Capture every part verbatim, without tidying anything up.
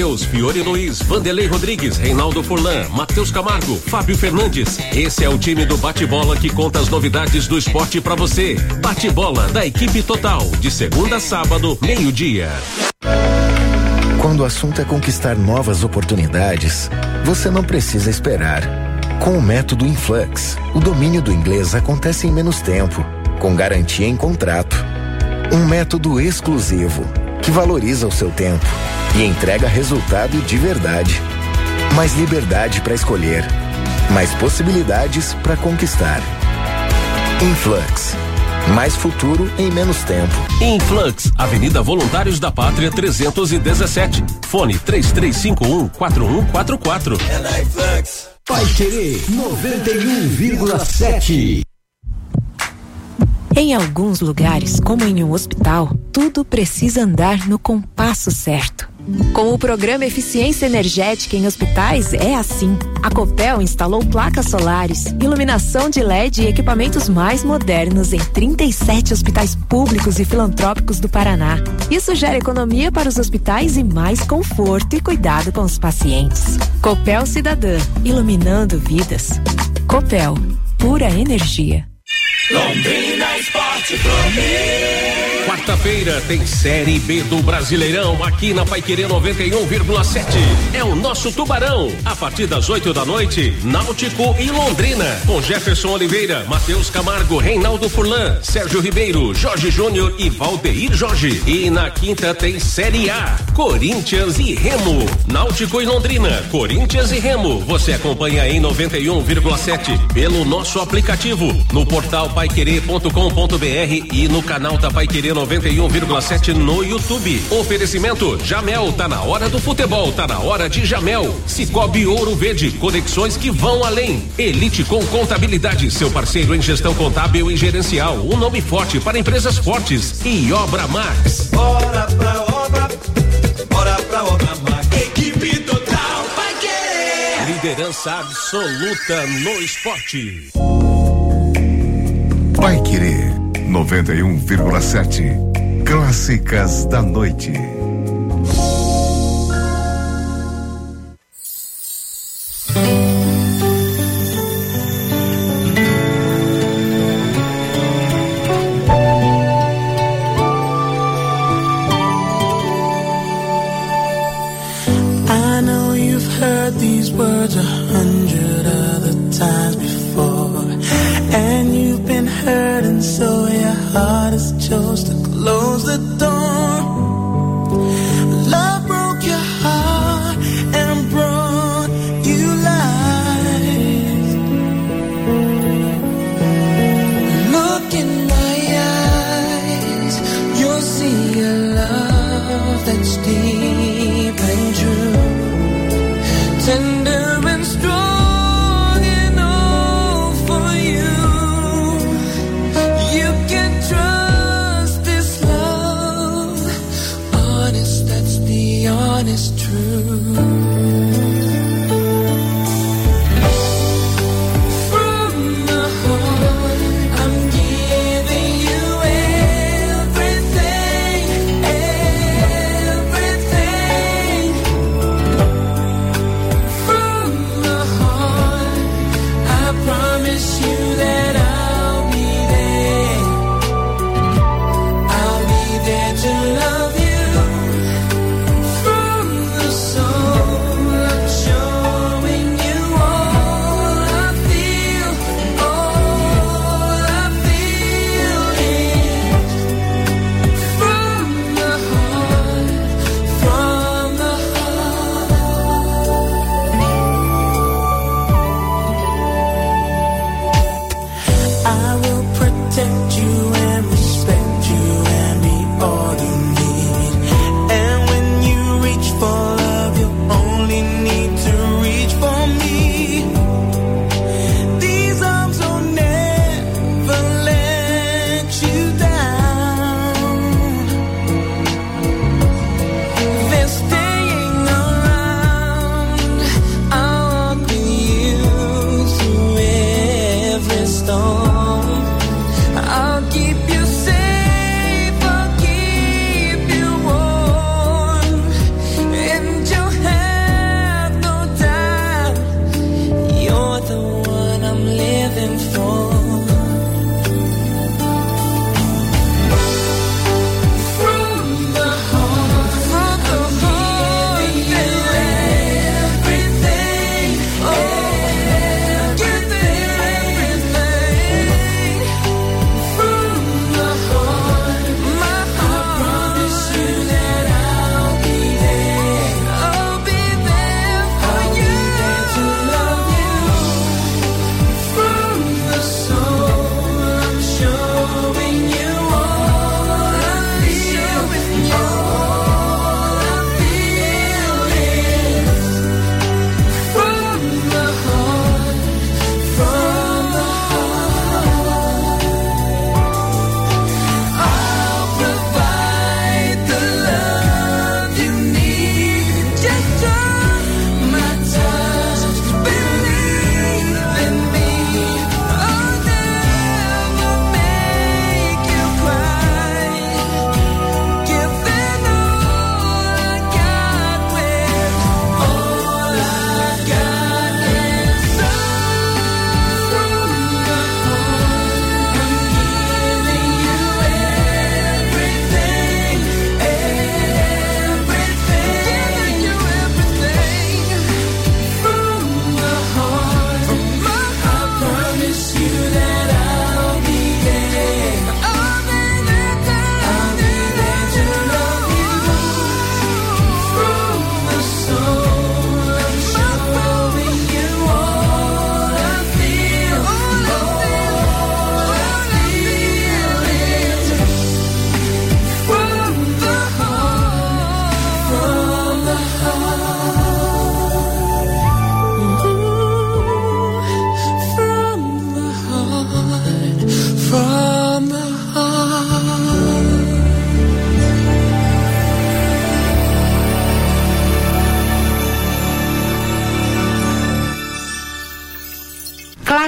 Matheus, Fiore Luiz, Vanderlei Rodrigues, Reinaldo Furlan, Matheus Camargo, Fábio Fernandes. Esse é o time do Bate-Bola que conta as novidades do esporte pra você. Bate-Bola da equipe total, de segunda a sábado, meio-dia. Quando o assunto é conquistar novas oportunidades, você não precisa esperar. Com o método Influx, o domínio do inglês acontece em menos tempo, com garantia em contrato. Um método exclusivo, que valoriza o seu tempo e entrega resultado de verdade. Mais liberdade para escolher, mais possibilidades para conquistar. Influx. Mais futuro em menos tempo. Influx, Avenida Voluntários da Pátria trezentos e dezessete. Fone três três cinco um, quatro um quatro quatro. É na Influx. Paiquerê noventa e um vírgula sete. Em alguns lugares, como em um hospital, tudo precisa andar no compasso certo. Com o programa Eficiência Energética em Hospitais é assim. A Copel instalou placas solares, iluminação de L E D e equipamentos mais modernos em trinta e sete hospitais públicos e filantrópicos do Paraná. Isso gera economia para os hospitais e mais conforto e cuidado com os pacientes. Copel Cidadã, iluminando vidas. Copel, pura energia. Londrina Esporte Clube. Quarta-feira tem Série B do Brasileirão aqui na Paiquerê noventa e um vírgula sete. É o nosso Tubarão. A partir das oito da noite, Náutico e Londrina. Com Jefferson Oliveira, Matheus Camargo, Reinaldo Furlan, Sérgio Ribeiro, Jorge Júnior e Valdeir Jorge. E na quinta tem Série A, Corinthians e Remo. Náutico e Londrina, Corinthians e Remo. Você acompanha em noventa e um vírgula sete pelo nosso aplicativo, no portal paiquerê ponto com ponto br e no canal da Paiquerê noventa e um vírgula sete no YouTube. Oferecimento Jamel, tá na hora do futebol, tá na hora de Jamel. Cicobi Ouro Verde, conexões que vão além. Elite com Contabilidade, seu parceiro em gestão contábil e gerencial, um nome forte para empresas fortes. E Obra Max. Bora pra obra, bora pra obra Max. Equipe total vai querer. Liderança absoluta no esporte. Paiquerê noventa e um vírgula sete. Clássicas da noite. I know you've heard these words a hundred other times before, and you've been hurt, and so your heart has chose to close the door. Love broke your heart and brought you life. Look in my eyes, you'll see a love that's deep and true, tender and strong enough for you. You can trust this love, honest, that's the honest truth. From the heart, I'm giving you everything, everything. From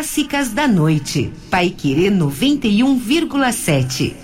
Clássicas da Noite. Paiquerê noventa e um vírgula sete.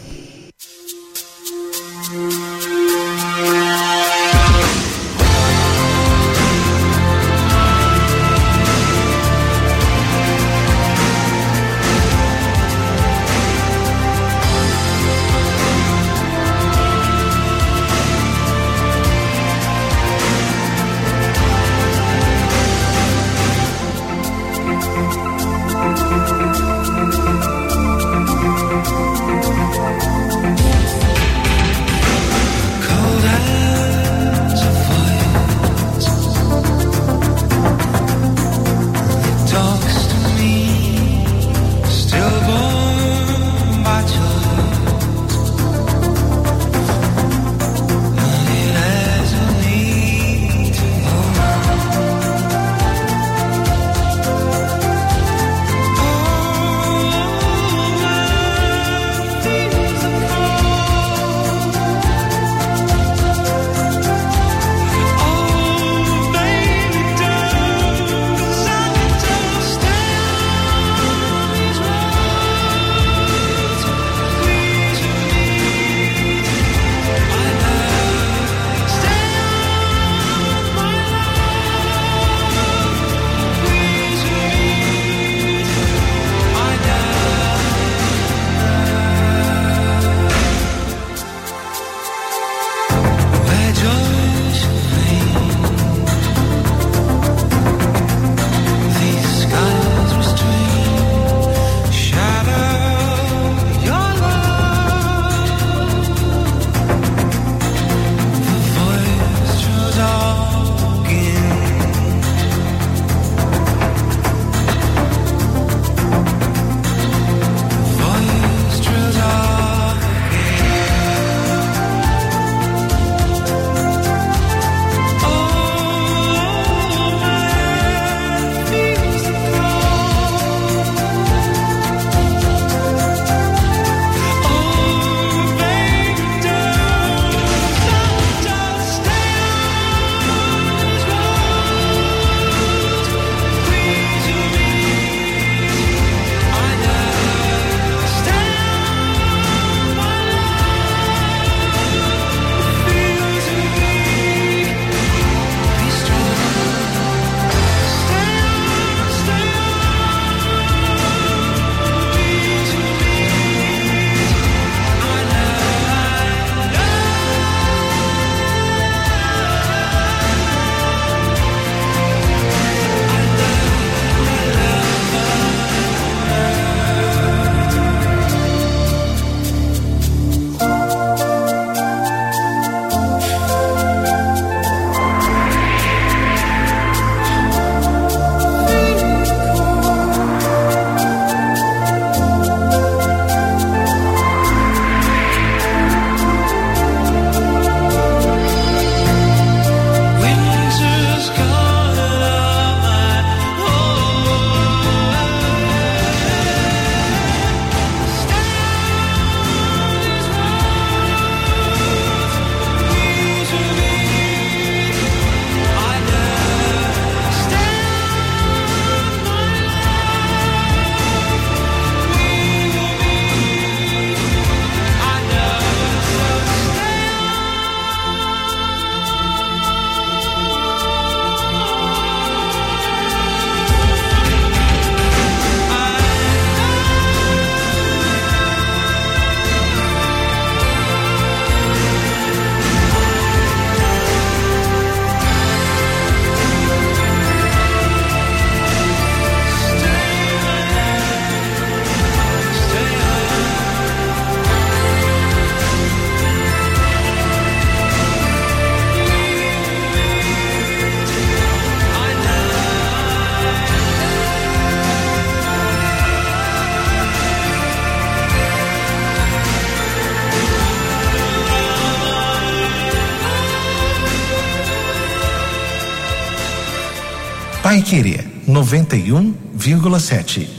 Paiquerê noventa e um vírgula sete.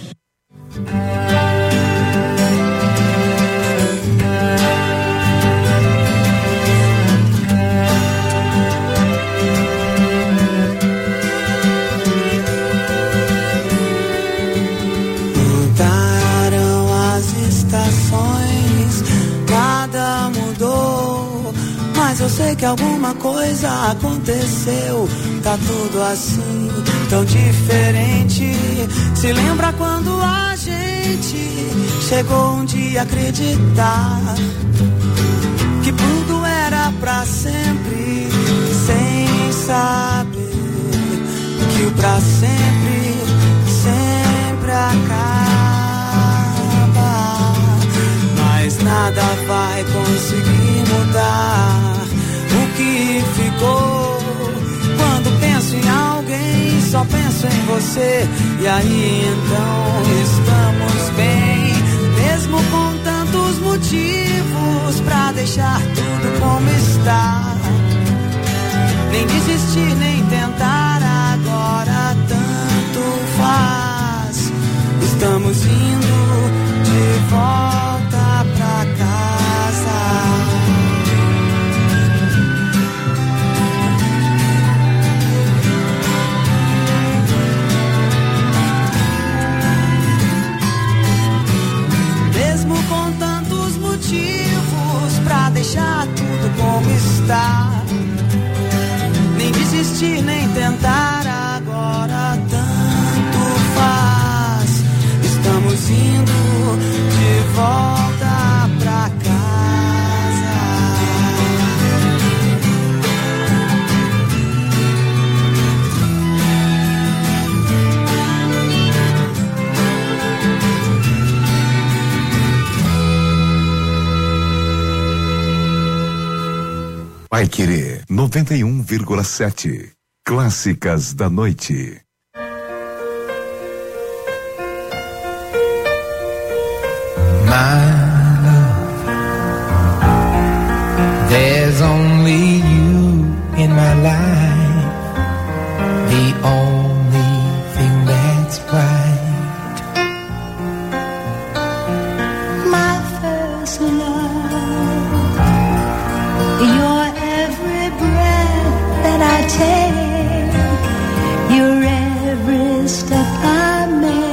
alguma coisa aconteceu. Tá tudo assim, tão diferente. Se lembra quando a gente chegou um dia a acreditar que tudo era pra sempre, sem saber que o pra sempre sempre acaba. Mas nada vai conseguir mudar o que ficou. Quando penso em alguém, só penso em você. E aí então estamos bem, mesmo com tantos motivos pra deixar tudo como está. Nem desistir, nem tentar, agora tanto faz. Estamos indo de volta pra casa. Mesmo com tantos motivos pra deixar tudo como está. Nem desistir, nem tentar, agora tanto faz. Estamos indo de volta pra casa. Paiquerê noventa e um vírgula sete. Clássicas da noite. My love, there's only you in my life, the only thing that's right. My first love, your every breath that I take, your every step I make.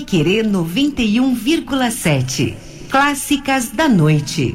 Paiquerê noventa e um vírgula sete. Clássicas da noite.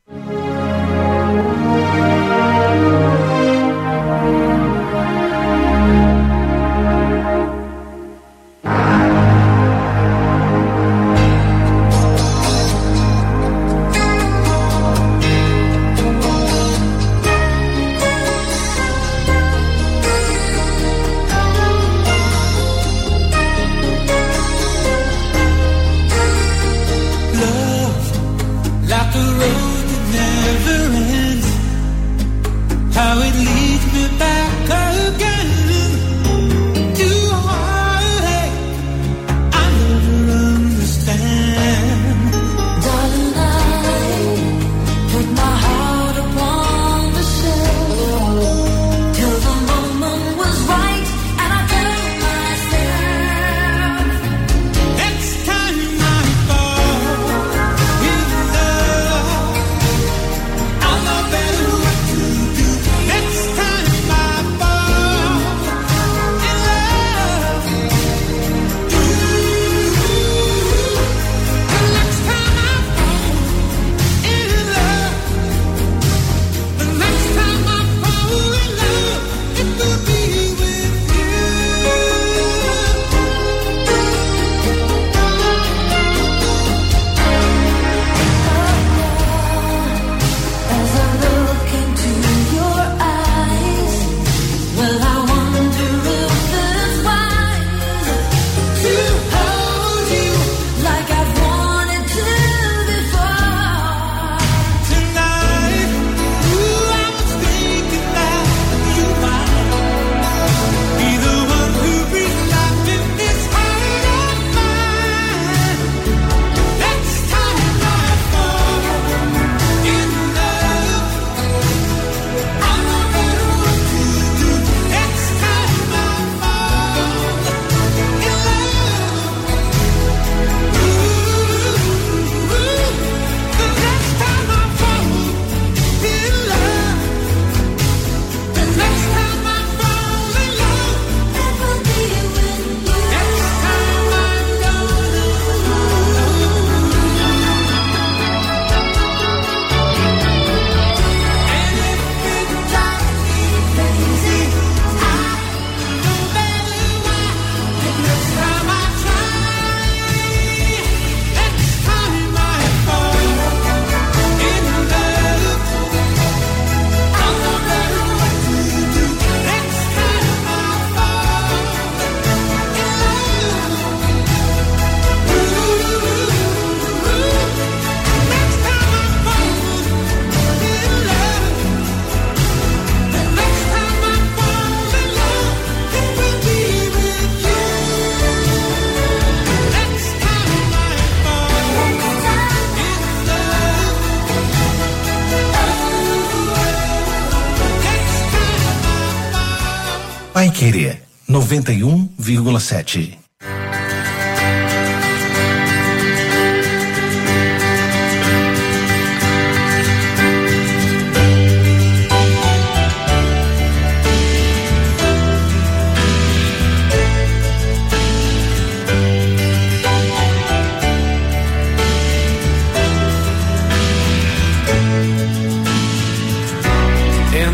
Paiquerê noventa e um vírgula sete.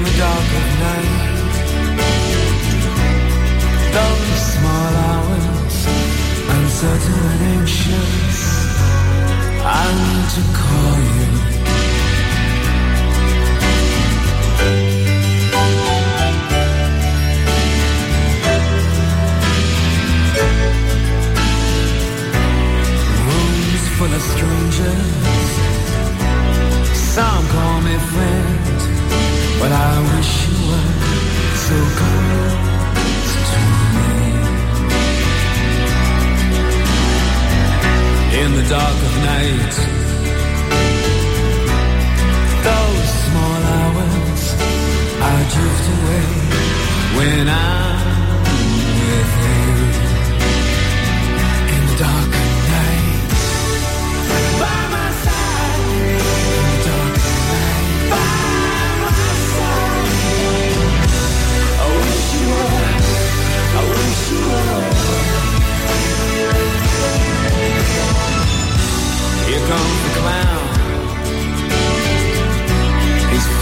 Those small hours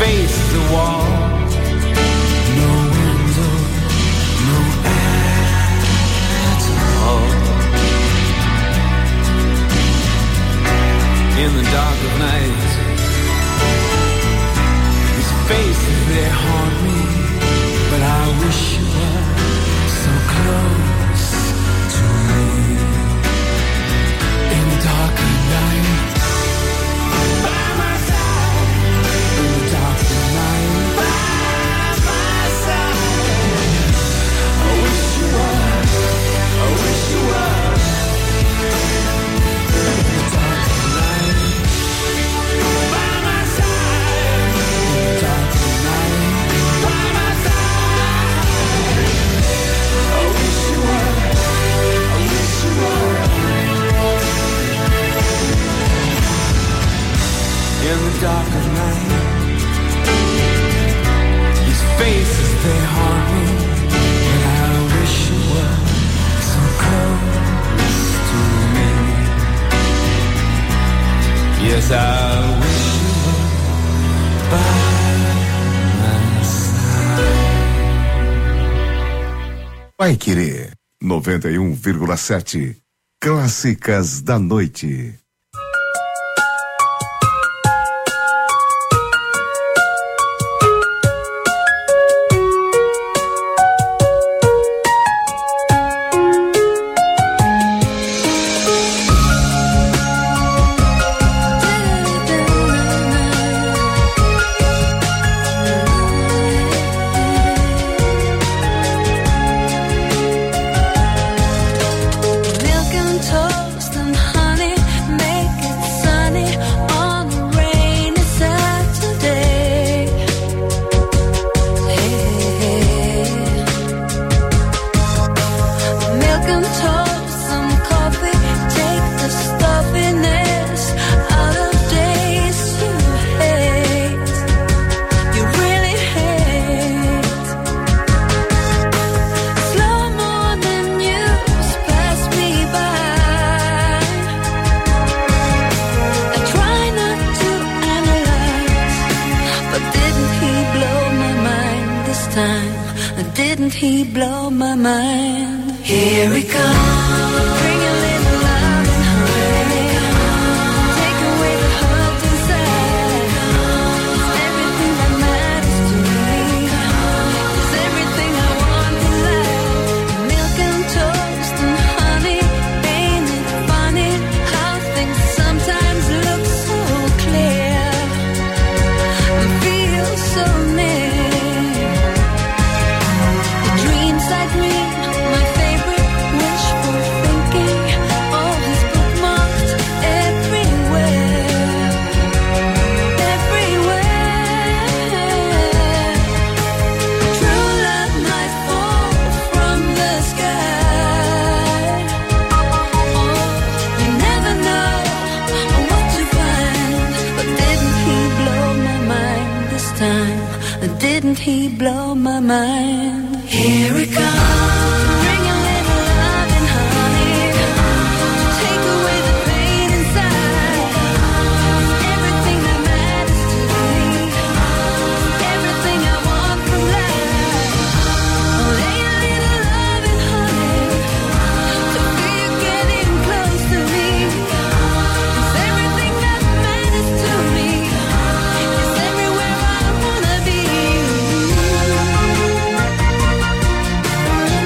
face the wall. No window, no air at all. In the dark of night, these faces, they haunt me, but I wish you were so close to me. In the dark of night, by my side. In the dark of night, by my side. I wish you were, I wish you were. In the dark of night, by my side. In the dark of night, by my side. I wish you were, I wish you were. In the dark of night, these faces, they haunt me, but I wish you were so close to me. Yes, I wish you were by my side. Paiquerê noventa e um vírgula sete. Clássicas da noite. Milk and toast and honey, make it sunny on a rainy Saturday. Hey. Milk and toast, some coffee, take the stuffiness out of days you hate. You really hate. Slow morning news pass me by. I try not to analyze, but didn't he blow my mind this time? Didn't he blow my mind? Here he comes. Bring a little love and honey. Take away the hurt inside. It's everything that matters to me. It's everything I want in life. Milk and toast and honey. Ain't it funny how things sometimes look so clear and feel so near? The dreams I dream, my favorite wishful thinking, all is bookmarked everywhere, everywhere. True love might fall from the sky. Oh, you never know what to find. But didn't he blow my mind this time? Didn't he blow my mind? Here he comes. Bring a little love and honey. Take away the pain inside. Everything that matters to me. Everything I want from life. Lay a little love and honey to feel you getting close to me. It's everything that matters to me. It's everywhere I wanna be.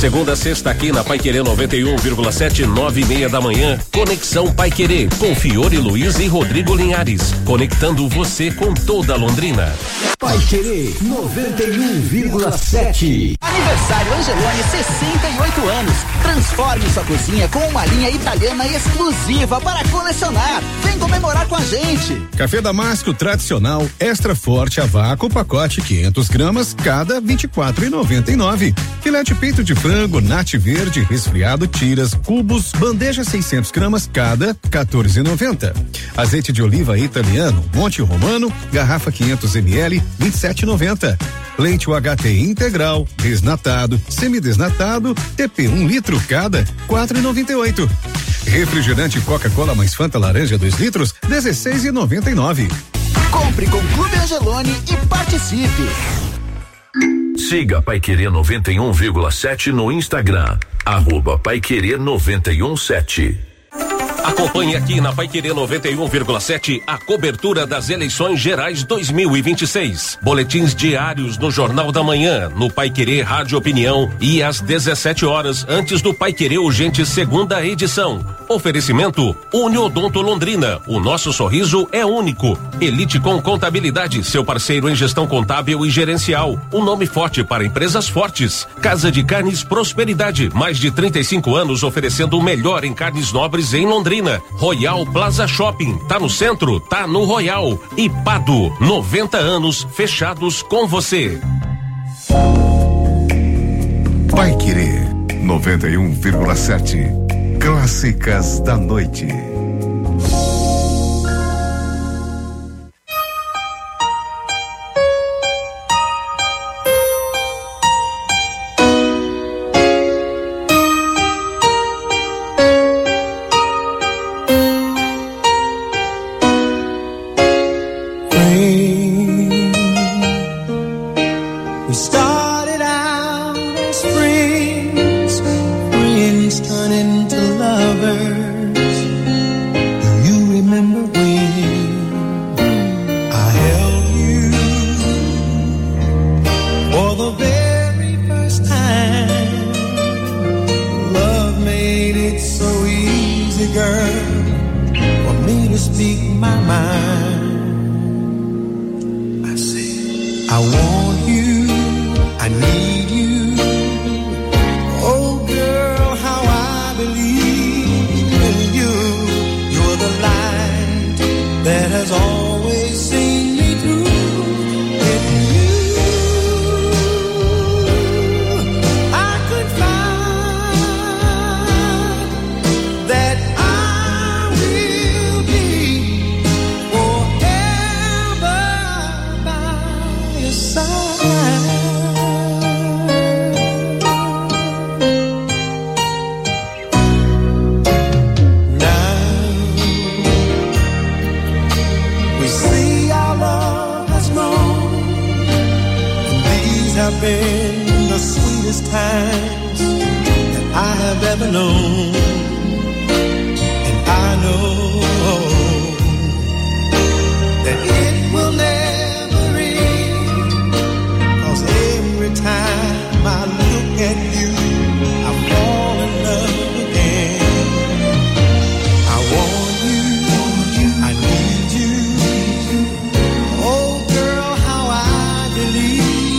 Segunda a sexta aqui na Paiquerê noventa e um vírgula sete, nove e meia da manhã. Conexão Paiquerê com Fiore Luiz e Rodrigo Linhares. Conectando você com toda Londrina. Paiquerê noventa e um vírgula sete. Aniversário Angelone, sessenta e oito anos. Transforme sua cozinha com uma linha italiana exclusiva para colecionar. Vem comemorar com a gente. Café Damasco tradicional, extra forte a vácuo, pacote quinhentos gramas, cada vinte e quatro e noventa e nove. Filete peito de frango, nate verde, resfriado, tiras, cubos, bandeja seiscentos gramas, cada quatorze e noventa. Azeite de oliva italiano, Monte Romano, garrafa quinhentos mililitros, vinte e sete e noventa. Leite U H T integral, desnatado, semidesnatado, T P um litro cada, quatro e noventa e oito. Refrigerante Coca-Cola mais Fanta laranja dois litros, dezesseis e noventa e nove. Compre com Clube Angelone e participe. Siga Paiquerê noventa e um vírgula sete no Instagram, arroba Paiquerê noventa e um sete. Acompanhe aqui na Paiquerê noventa e um vírgula sete a cobertura das eleições gerais dois mil e vinte e seis. Boletins diários no Jornal da Manhã, no Paiquerê Rádio Opinião e às dezessete horas antes do Paiquerê Urgente segunda edição. Oferecimento Uniodonto Londrina. O nosso sorriso é único. Elite com Contabilidade, seu parceiro em gestão contábil e gerencial. Um nome forte para empresas fortes. Casa de Carnes Prosperidade. Mais de trinta e cinco anos oferecendo o melhor em carnes nobres em Londrina. Royal Plaza Shopping, tá no centro, tá no Royal. E Pado, noventa anos fechados com você. Paiquerê noventa e um vírgula sete. Clássicas da noite.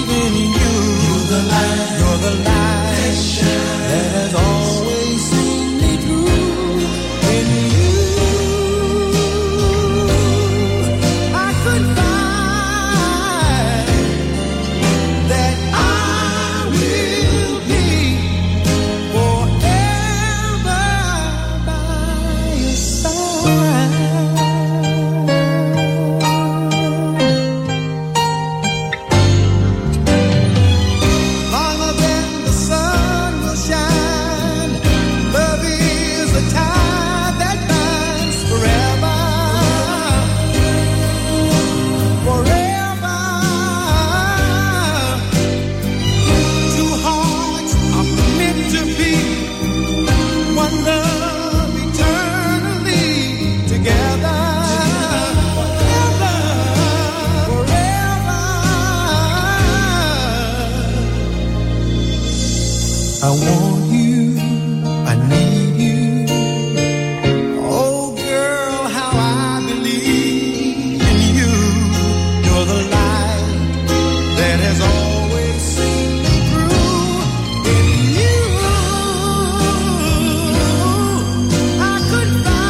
You're the light that has always seemed want you, I need you. Oh girl, how I believe in you. You're the light that has always seen me through. In you, I could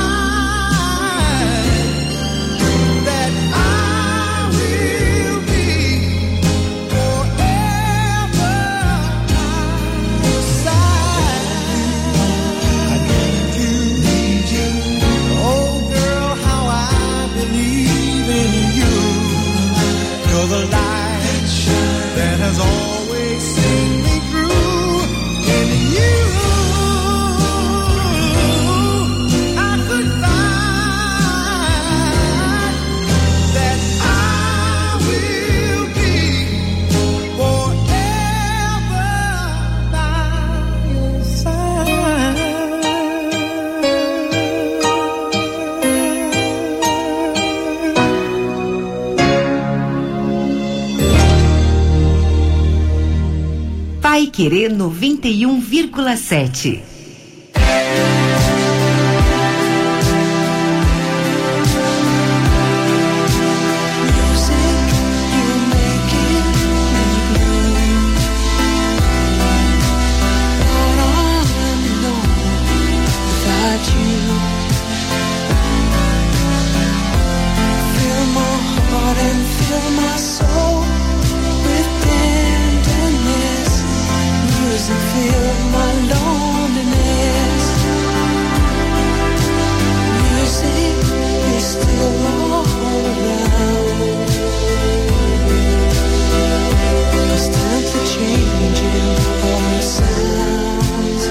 find that I will be forever by your side. I need you, need you. Oh girl, how I believe in you. You're the light that has always seen me through. In you, I could find that I will be forever by your side. Paiquerê noventa e um vírgula sete. Feel my loneliness. Music is still all around. Constantly changing all the sounds.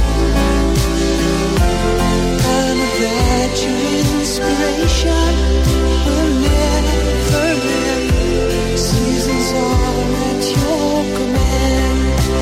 I know that your inspiration will never end. Seasons are at your command.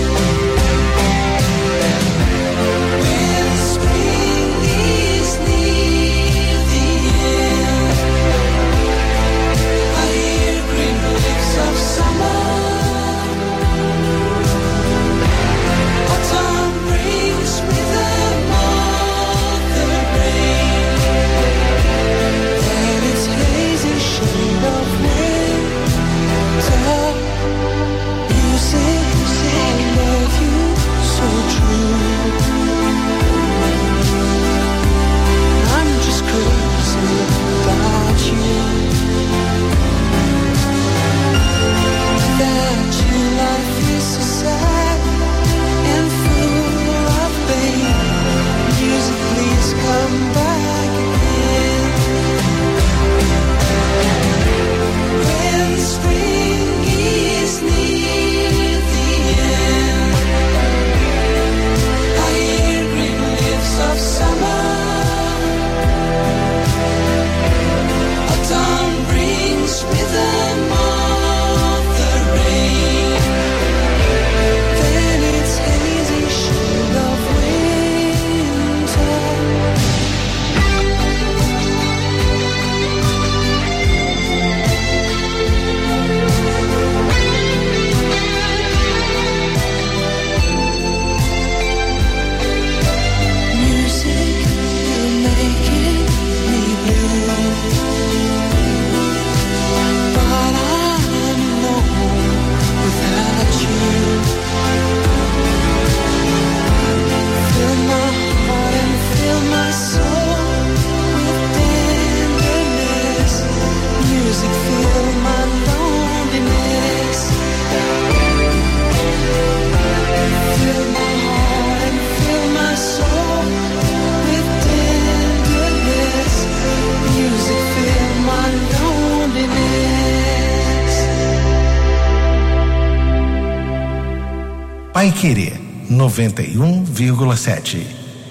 Paiquerê noventa e um vírgula sete.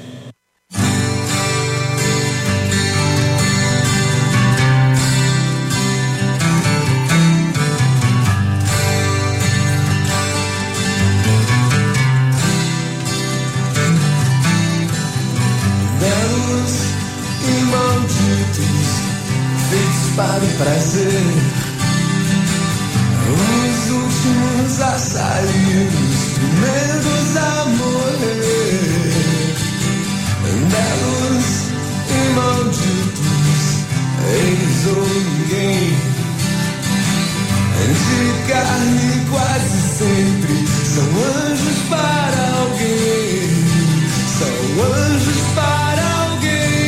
Belos e malditos, feitos para o prazer. Os últimos a sair, primeiros amores. carne quase sempre são anjos para alguém, são anjos para alguém.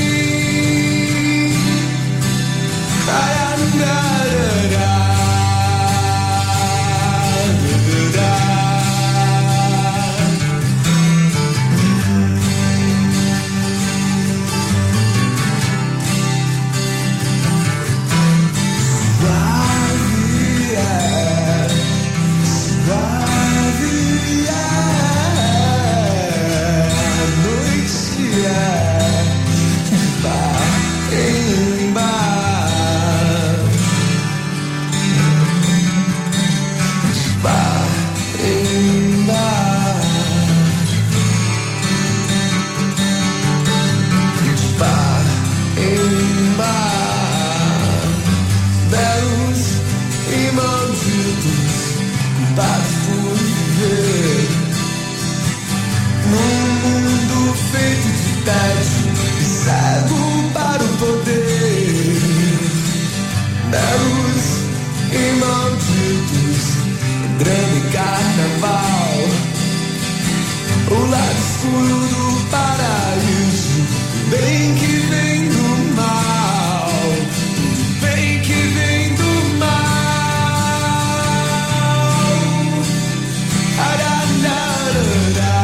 Arararará. Cego para o poder, belos e malditos, grande carnaval, o lado escuro do paraíso, bem que vem do mal, bem que vem do mal. Arararará.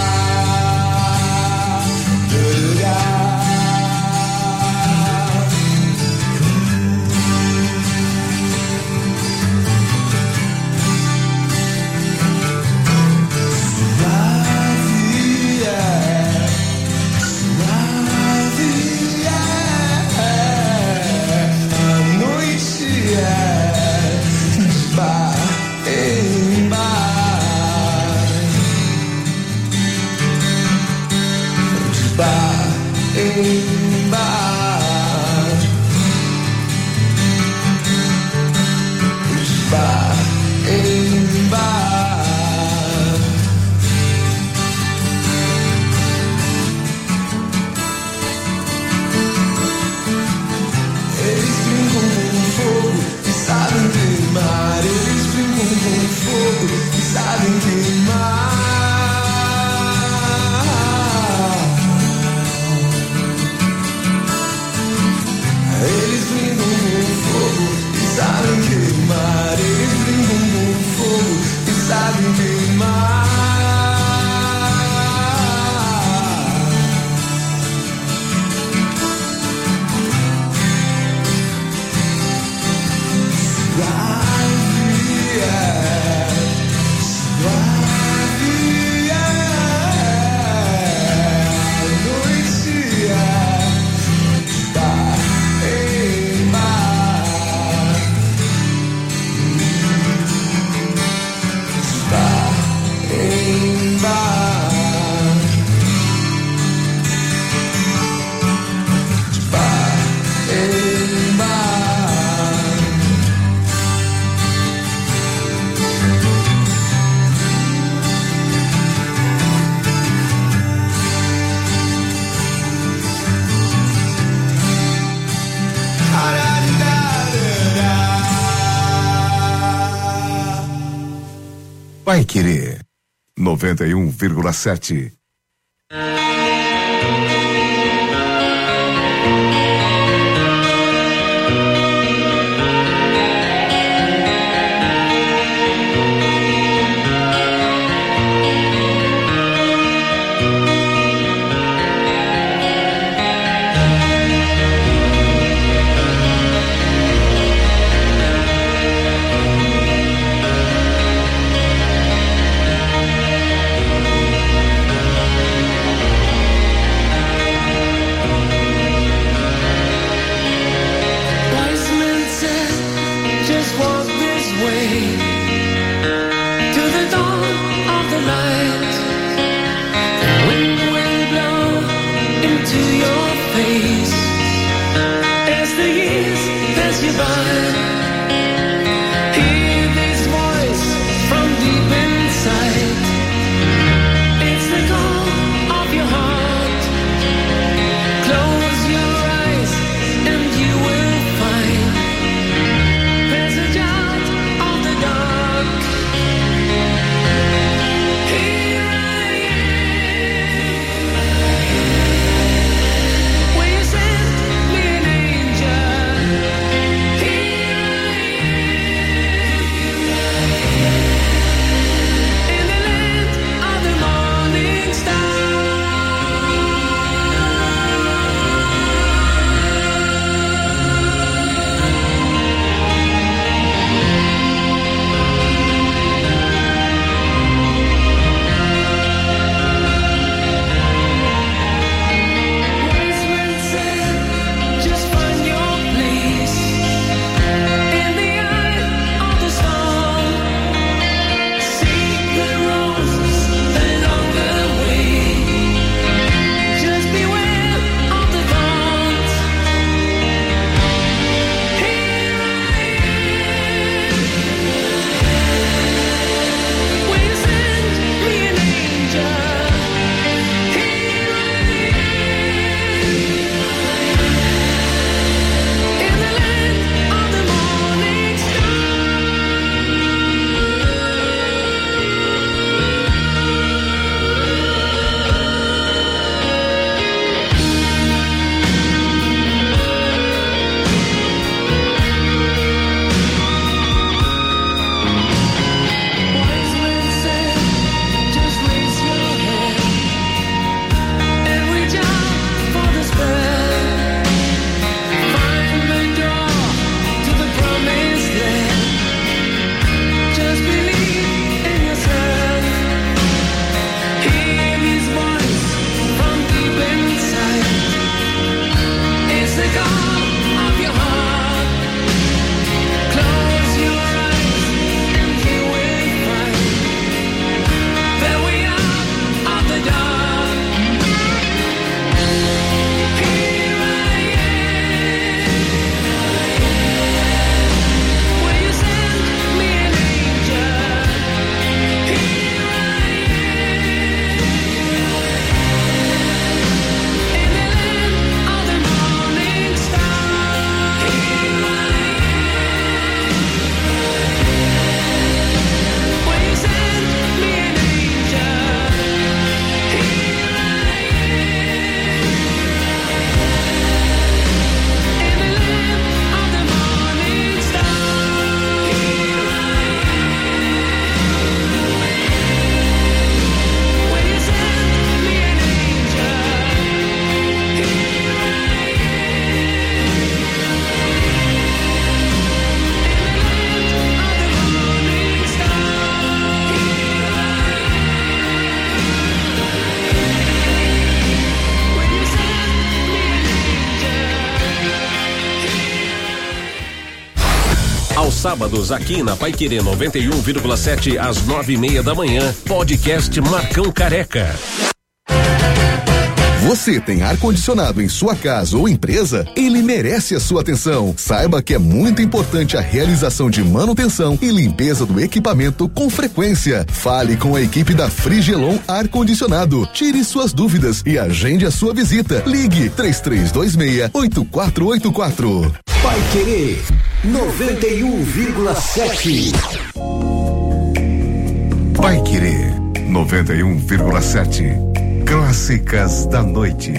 Vai Querer noventa e um vírgula sete. Of the sábados aqui na Paiquerê noventa e um vírgula sete às nove e meia da manhã. Podcast Marcão Careca. Você tem ar-condicionado em sua casa ou empresa? Ele merece a sua atenção. Saiba que é muito importante a realização de manutenção e limpeza do equipamento com frequência. Fale com a equipe da Frigelon Ar-Condicionado. Tire suas dúvidas e agende a sua visita. Ligue três três dois seis, oito quatro oito quatro. Paiquerê noventa e um vírgula sete. Paiquerê noventa e um vírgula sete. Clássicas da noite.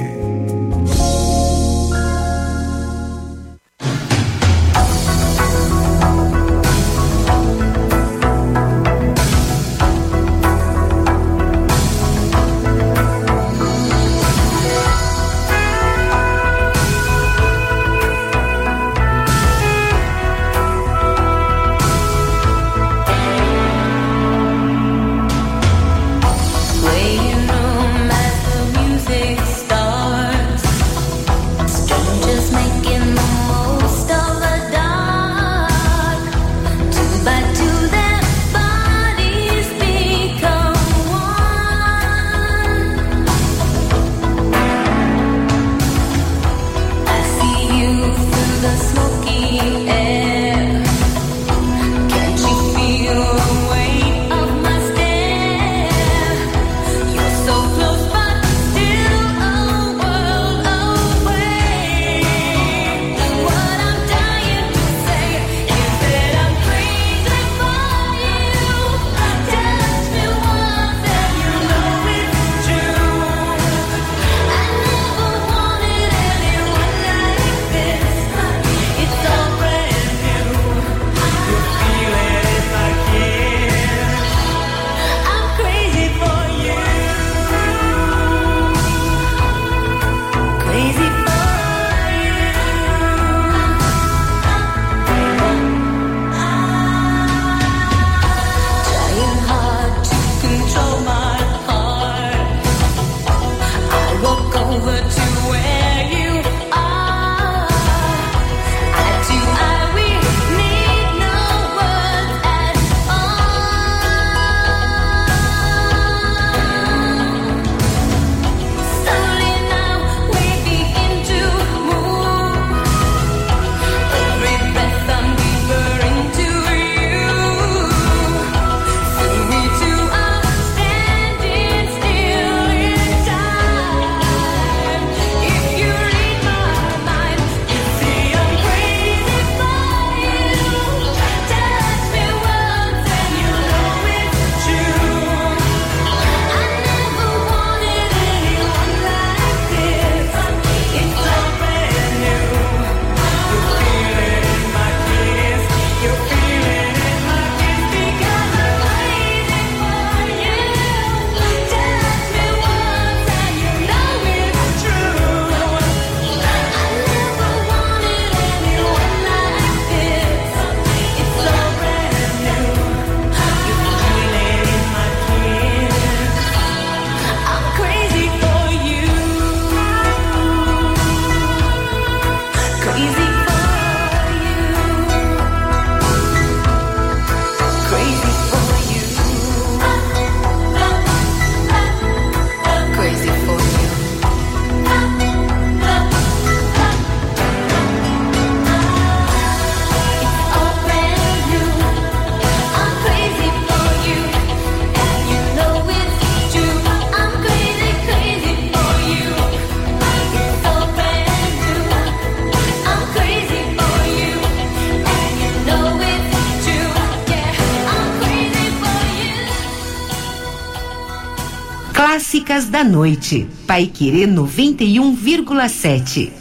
Clássicas da noite. Paiquerê noventa e um vírgula sete.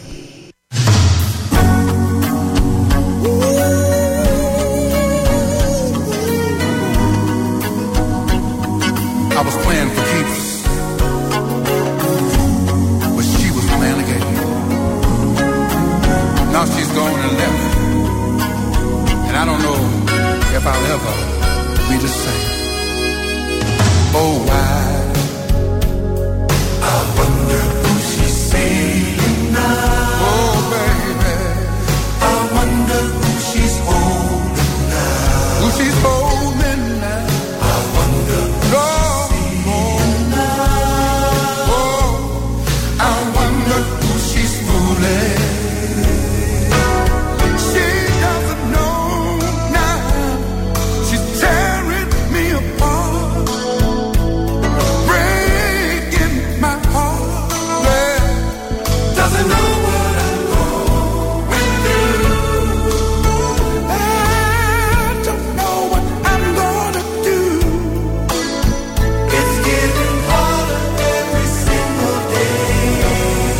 I was playing for keeps, but she was playing the game. Now she's gone and left, and I don't know if I'll ever be the same. Oh, why? I wonder who she's seeing now. Oh, baby, I wonder who she's holding now. she's holding now. I wonder who oh, she's seeing now. Oh, I wonder who she's fooling. She doesn't know now. She's tearing me apart, breaking my heart. Yeah. Doesn't know what I'm going through. I don't know what I'm gonna do. It's getting harder every single day.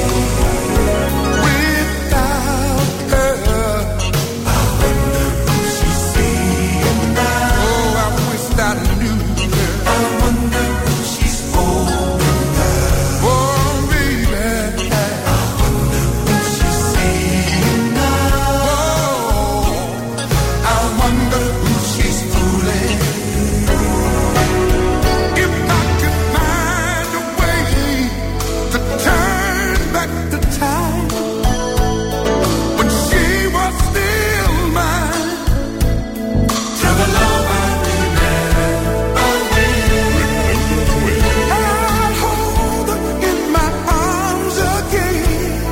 Without her, I wonder who she's seeing now. Oh, I wish I knew her. I wonder who she's holding now. Oh, baby, I wonder who she's seeing now. Oh, I wonder who she's fooling. If I could find a way to turn back the time when she was still mine, to the love I remember when I'd hold her in my arms again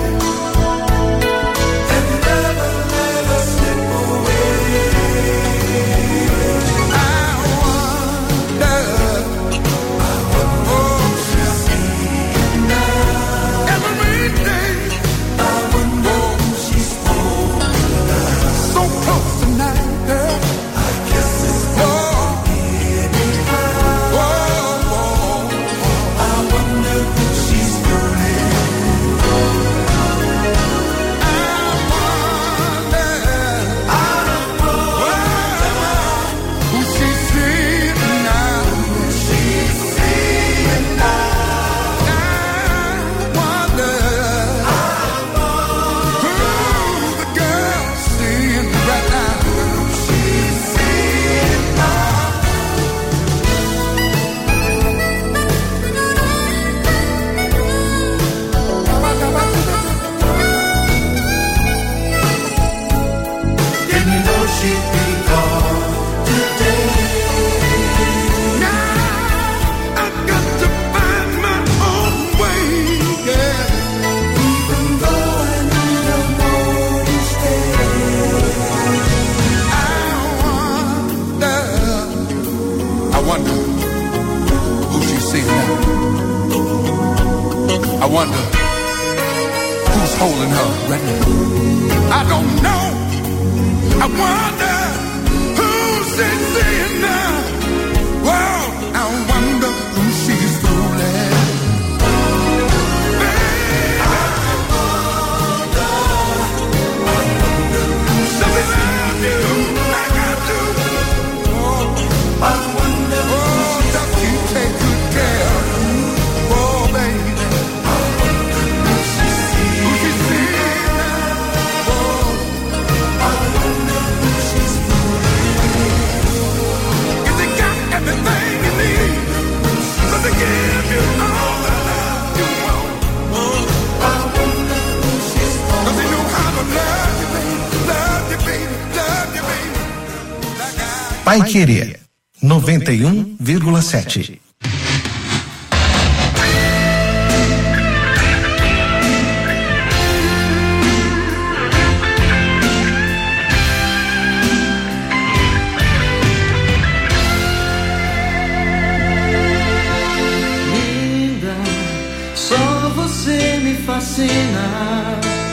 and never let her slip away. I wonder, oh, she's seeing now. Every day, I wonder who she's holding now. So close tonight, girl. I guess it's gonna be anyhow. Oh, oh, I wonder who she's fooling. I wonder who she's seeing now. Who she's seeing now. I wonder who the girl's seeing right now. Who she's seeing now. Didn't you know she'd be gone today? Now I've got to find my own way, yeah. Even though I don't know each day. I wonder, I wonder who she's seeing now. I wonder who's holding her right now. I don't know. I wonder who she's seeing now. Well, I wonder who she's fooling. Baby, I wonder, I wonder who she's love you like I do. Oh, I wonder who oh, does she take good care of you? Oh, baby, I wonder who she's seeing. Who she's seeing now. Oh, I wonder who she's fooling. If they got everything you need, but they give you all the love you want. Oh, I wonder who she's fooling. 'Cause they know how to love you, baby, love you, baby, love you, baby. Like I Pai Querer noventa e um vírgula sete. Linda, só você me fascina.